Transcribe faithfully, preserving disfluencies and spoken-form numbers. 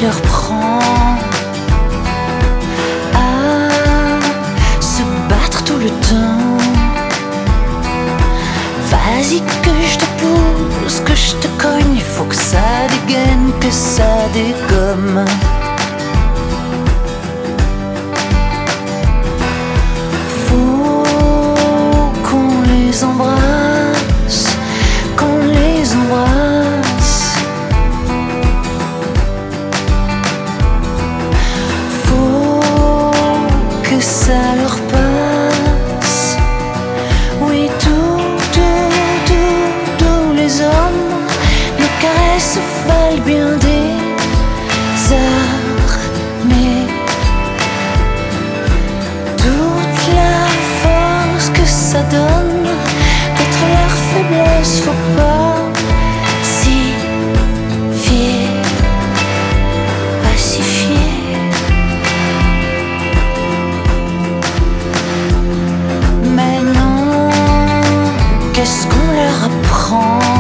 leur prend à se battre tout le temps. Vas-y que je te pousse, que je te cogne, il faut que ça dégaine, que ça dégomme. Faut qu'on les embrasse, qu'on les embrasse. Faut que ça leur passe. Oui, tout, tout, tout, tous les hommes, nos caresses valent bien des armées. Toute la force que ça donne d'être leur faiblesse, faut pas s'y fier, pas s'y fier. Mais non, qu'est-ce qu'on leur apprend?